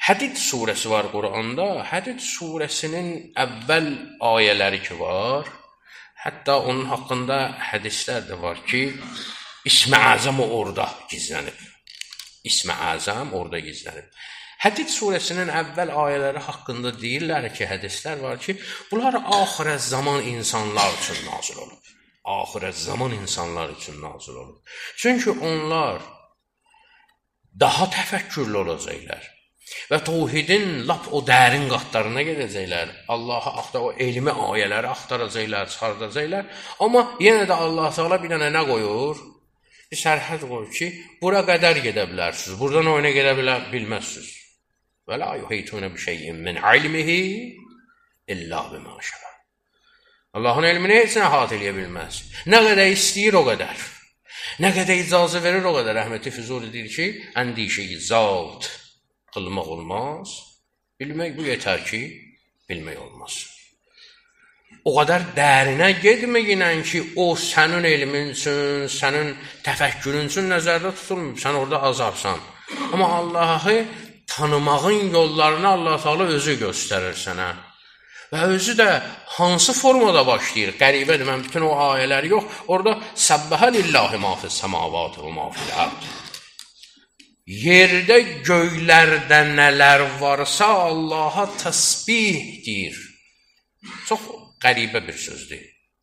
Hədid surəsi var Quranda. Hədid surəsinin əvvəl ayələri ki var. Hətta onun haqqında hədislər də var ki, İsmi Azam orada gizlənib. İsmi Azam orada gizlənib. Hədid surəsinin əvvəl ayələri haqqında deyirlər ki, hədislər var ki, bunlar axirət zaman insanlar üçün nazil olub. Axirət zaman insanlar üçün nazil olub. Çünki onlar daha təfəkkürlü olacaqlar. Və tövhidin lap o dərin qatlarına gedəcəklər. Allah'a axtar, o elmi ayələri axtaracaqlar, çıxardacaqlar. Amma yenə də Allah Teala bir dənə nə qoyur? Bir sərhəd qoyur ki, bura qədər gedə bilərsiniz. Buradan oyuna gedə bilməzsiniz. Və la yuhituna bi şeyin min ilmihi illa bima şa'a. Allahın elmini heç nə əhatə eləyə bilməz. Nə qədər istəyir o qədər. Nə qədər icazə verir o qədər. Rəhməti Füzuli deyir ki, əndişə-i zat qılmaq olmaz. Bilmək bu yetər ki, bilmək olmaz. O qədər dərinə getməyinən ki, o sənin elmin üçün, sənin təfəkkürün üçün nəzərdə tutulmur. Sən orada azarsan. Amma Allah'ı tanımağın yollarını Allah Teala özü göstərir sənə. Və özü də hansı formada başlayır? Qəribədir, mən bütün o ayələri yox. Orada səbbəhə lillahi ma fis səmavatı və ma fil ard. Yerdə, göylərdə nələr varsa Allaha təsbih deyir. Çox qəribə bir sözdür.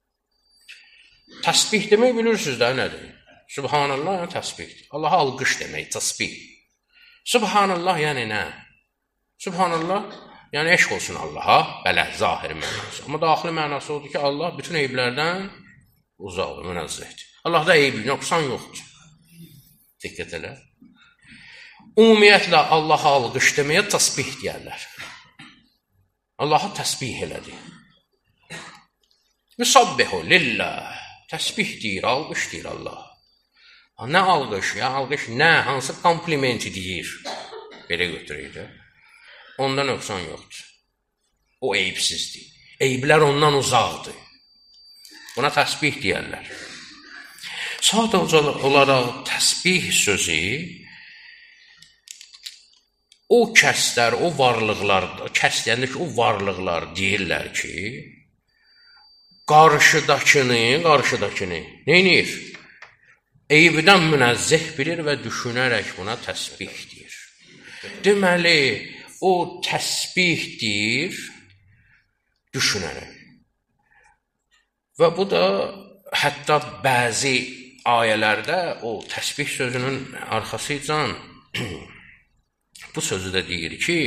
Təsbih demək bilirsiniz də nədir? Subhanallah yəni təsbihdir. Allaha alqış demək, təsbih. Subhanallah yəni nə? Subhanallah yəni eşq olsun Allaha, belə zahiri mənası. Amma daxili mənası odur ki, Allah bütün eyblərdən uzaqdır, münezzəhdir. Allahda eyb, nöqsan yoxdur. Diqqət elə. Ümumiyyətlə Allaha alqış deməyə təsbih deyərlər. Allaha təsbih elədi. Müsabbihu lillah. Təsbih deyir, alqış deyir Allah. Nə alqış? Ya alqış nə? Hansı komplimenti deyir? Belə götürək də. Onda nöqsan yoxdur. O eyibsizdir. Eyblər ondan uzaqdır. Buna təsbih deyərlər. Sadəcə olaraq təsbih sözü o kəslər, o varlıqlar, kəs deyəndə ki, o varlıqlar deyirlər ki, qarşıdakını neynir? Eybidən münezzeh bilir və düşünərək buna təsbih deyir. Deməli, o təsbihdir, düşünərək. Və bu da hətta bəzi ayələrdə o təsbih sözünün arxasıcan bu sözü də deyir ki,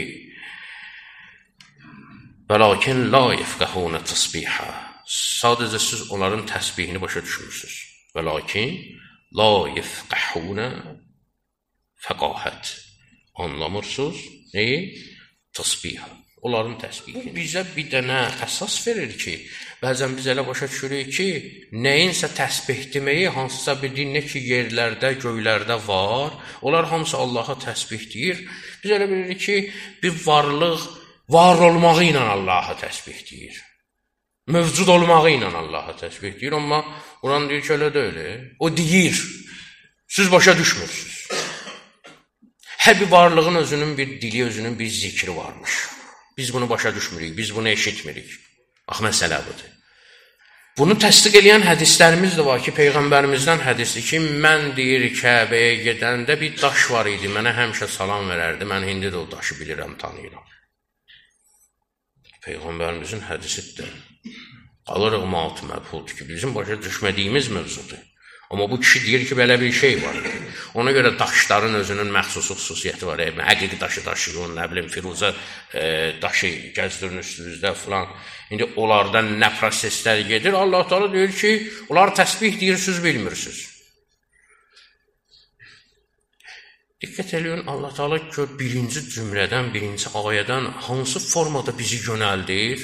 vəlakin la yefqəhunə təsbihə. Sadəcə siz onların təsbihini başa düşmürsünüz. Vəlakin la yefqəhunə fəqahət. Anlamırsınız. Neyi? Təsbihə. Onların təsbihi. Bizə bir dənə əsas verir ki, bəzən biz elə başa düşürük ki, nəyinsə təsbih deməyi, hansısa bir dinlə ki, yerlərdə, göylərdə var, onlar hamısı Allaha təsbih deyir. Biz elə bilirik ki, bir varlıq var olmağı ilə Allaha təsbih deyir. Mövcud olmağı ilə Allaha təsbih deyir, amma Quran deyir ki, elə deyil. O deyir, siz başa düşmürsünüz. Hər bir varlığın özünün bir dili, özünün bir zikri varmış. Biz bunu başa düşmürük, biz bunu eşitmirik. Bax, məsələ budur. Bunu təsdiq edən hədislərimiz də var ki, Peyğəmbərimizdən hədisdir ki, mən deyir Kəbəyə gedəndə bir daş var idi, mənə həmişə salam verərdi, mən indi də o daşı bilirəm, tanıyıram. Peyğəmbərimizin hədisidir. Qalırıq mal-tı məbhuldur ki, bizim başa düşmədiyimiz mövzudur. Amma bu kişi deyir ki, belə bir şey var. Ona görə daşların özünün məxsus xüsusiyyəti var. Həqiqi daşı daşıyın, nə bilim, firuzə daşı gəzdirin üstünüzdə filan. İndi onlardan nə proseslər gedir? Allah Teala deyir ki, onlar təsbih deyir, siz bilmirsiniz. Diqqət eləyin, Allah Teala gör birinci cümlədən, birinci ayədən hansı formada bizi yönəldir?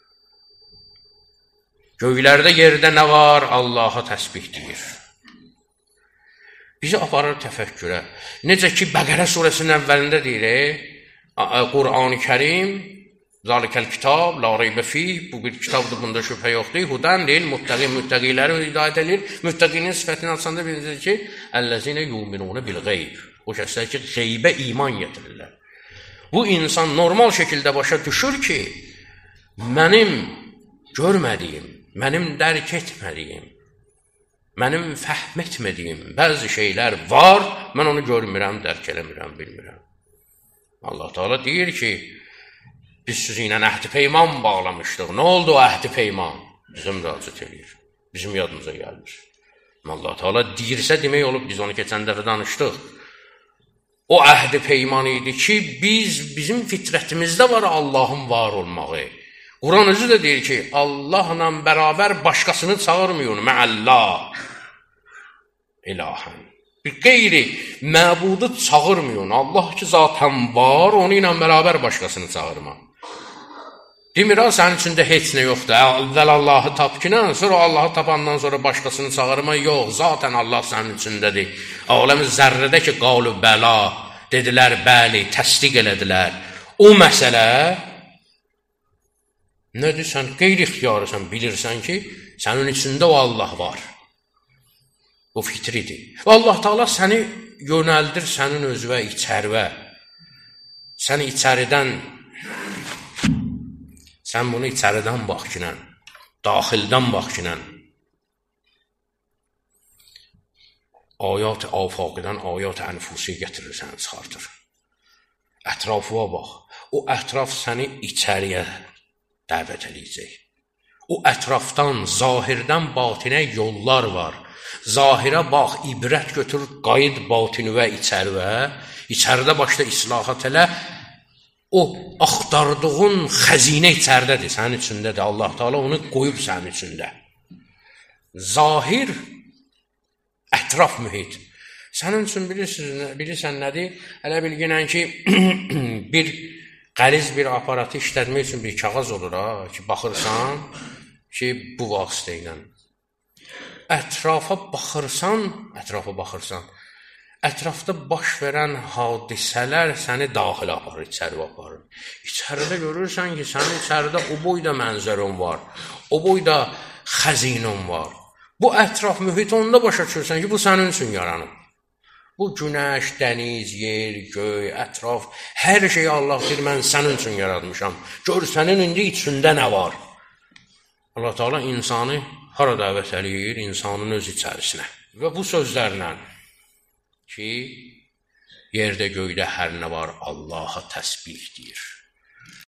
Göylərdə, yerdə nə var? Allaha təsbih deyir. Bizi aparır təfəkkürə. Necə ki, Bəqərə surəsinin əvvəlində deyir, Qur'an-ı Kərim, zalikəl kitab, la reybə fih, bu bir kitabdır, bunda şübhə yoxdur, hudən deyil, müttəqiləri hidayət edir, müttəqinin sifətini açanda bilir ki, əlləzinə yuminunə bil qeyb. O kəslər ki, qeybə iman getirirlər. Bu insan normal şəkildə başa düşür ki, mənim görmədiyim, mənim dərk etmədiyim, mənim fəhm etmədiyim bəzi şeylər var, mən onu görmürəm, dərk eləmirəm, bilmirəm. Allah Teala deyir ki, biz sizinlə əhd-i peyman bağlamışdıq. Nə oldu o əhd-i peyman? Bizim müraciət edir, bizim yadımıza gəlmir. Allah Teala deyirsə demək olub, biz onu keçən dəfə danışdıq. O əhd-i peyman idi ki, bizim fitrətimizdə var Allahın var olmağı. Quran özü də deyir ki, Allahla bərabər başqasını çağırmayın, məəllah, ilahən. Bir qeyri məbudu çağırmayın. Allah ki, zatən var, onu ilə bərabər başqasını çağırma. Demir, sənin içində heç nə yoxdur. Əvvəl Allahı tap ki, sonra Allahı tapandan sonra başqasını çağırma. Yox, zatən Allah sənin içindədir. Aləmi zərrədə ki, qalu bəla, dedilər, bəli, təsdiq elədilər. O məsələ nədir? Sən qeyri-ixtiyarısan, bilirsən ki, sənin içində o Allah var. Bu fitridir. Və Allah Teala səni yönəldir sənin özvə içərvə. Sən içəridən, sən bunu içəridən bax ki, daxildən bax ki, ayat-ı afaqıdan ayat-ı ənfusi gətirir, səni çıxartır. Ətrafıva bax. O ətraf səni içəriyə dəvət edəcək. O ətrafdan, zahirdən batinə yollar var. Zahirə bax, ibrət götür, qayıd batinüvə, içərvə. İçəridə başda islahat elə. O axtardığın xəzinə içərdədir, sənin içindədir. Allah Teala onu qoyub sənin içində. Zahir, ətraf mühit. Sənin üçün bilirsən nədir? Hələ bilginən ki, bir qəliz bir aparatı işlətmək üçün bir kağız olur, ki, baxırsan ki, bu vasitə ilə. Ətrafa baxırsan, ətrafda baş verən hadisələr səni daxilə aparır, içəri aparır. İçəridə görürsən ki, sənin içəridə o boyda mənzərən var, o boyda xəzinən var. Bu ətraf mühit onda başa düşürsən ki, bu sənin üçün yaranıb. Bu günəş, dəniz, yer, göy, ətraf, hər şeyi Allah deyir, mən sənin üçün yaratmışam. Gör, sənin indi içində nə var? Allah Teala insanı hara dəvət eləyir? İnsanın öz içərisinə. Və bu sözlərlə ki, yerdə, göydə hər nə var Allaha təsbih deyir.